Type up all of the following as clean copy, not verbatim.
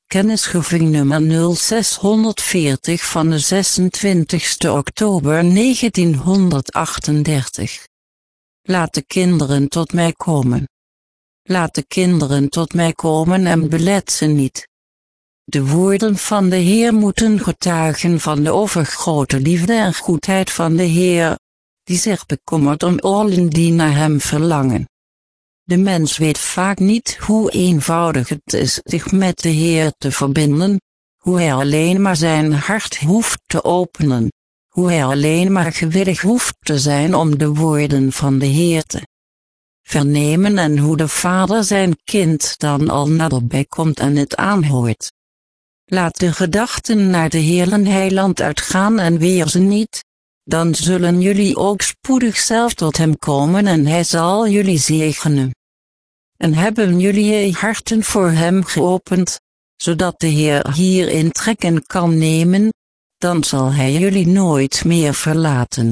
Kennisgeving nummer 0640 van de 26 oktober 1938. Laat de kinderen tot mij komen. Laat de kinderen tot mij komen en belet ze niet. De woorden van de Heer moeten getuigen van de overgrote liefde en goedheid van de Heer, die zich bekommert om allen die naar hem verlangen. De mens weet vaak niet hoe eenvoudig het is zich met de Heer te verbinden, hoe hij alleen maar zijn hart hoeft te openen, hoe hij alleen maar gewillig hoeft te zijn om de woorden van de Heer te vernemen en hoe de Vader zijn kind dan al naderbij komt en het aanhoort. Laat de gedachten naar de Heer Heiland uitgaan en weer ze niet, dan zullen jullie ook spoedig zelf tot hem komen en hij zal jullie zegenen. En hebben jullie je harten voor hem geopend, zodat de Heer hierin trekken kan nemen, dan zal hij jullie nooit meer verlaten.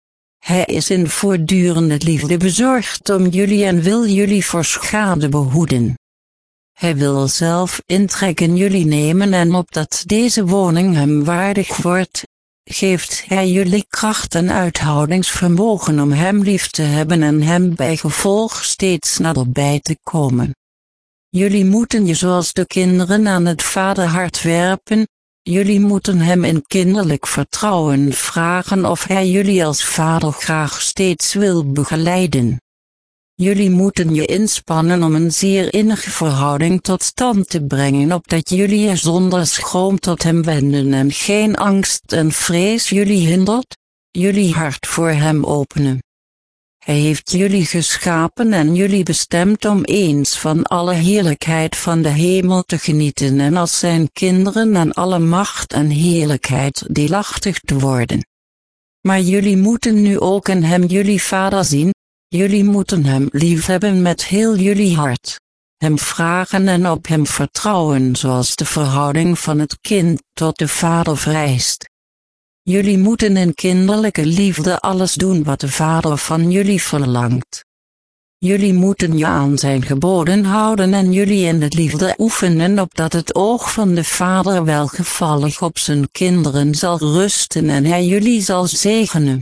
Hij is in voortdurende liefde bezorgd om jullie en wil jullie voor schade behoeden. Hij wil zelf intrekken jullie nemen en opdat deze woning hem waardig wordt, geeft hij jullie kracht en uithoudingsvermogen om hem lief te hebben en hem bij gevolg steeds naderbij te komen. Jullie moeten je zoals de kinderen aan het vaderhart werpen, jullie moeten hem in kinderlijk vertrouwen vragen of hij jullie als vader graag steeds wil begeleiden. Jullie moeten je inspannen om een zeer innige verhouding tot stand te brengen opdat jullie je zonder schroom tot hem wenden en geen angst en vrees jullie hindert, jullie hart voor hem openen. Hij heeft jullie geschapen en jullie bestemd om eens van alle heerlijkheid van de hemel te genieten en als zijn kinderen aan alle macht en heerlijkheid deelachtig te worden. Maar jullie moeten nu ook in hem jullie vader zien. Jullie moeten hem liefhebben met heel jullie hart, hem vragen en op hem vertrouwen zoals de verhouding van het kind tot de vader vereist. Jullie moeten in kinderlijke liefde alles doen wat de vader van jullie verlangt. Jullie moeten je aan zijn geboden houden en jullie in de liefde oefenen opdat het oog van de vader welgevallig op zijn kinderen zal rusten en hij jullie zal zegenen.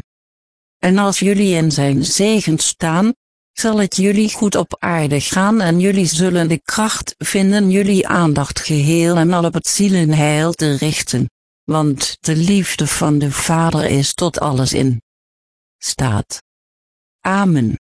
En als jullie in zijn zegen staan, zal het jullie goed op aarde gaan en jullie zullen de kracht vinden jullie aandacht geheel en al op het zielenheil te richten, want de liefde van de Vader is tot alles in staat. Amen.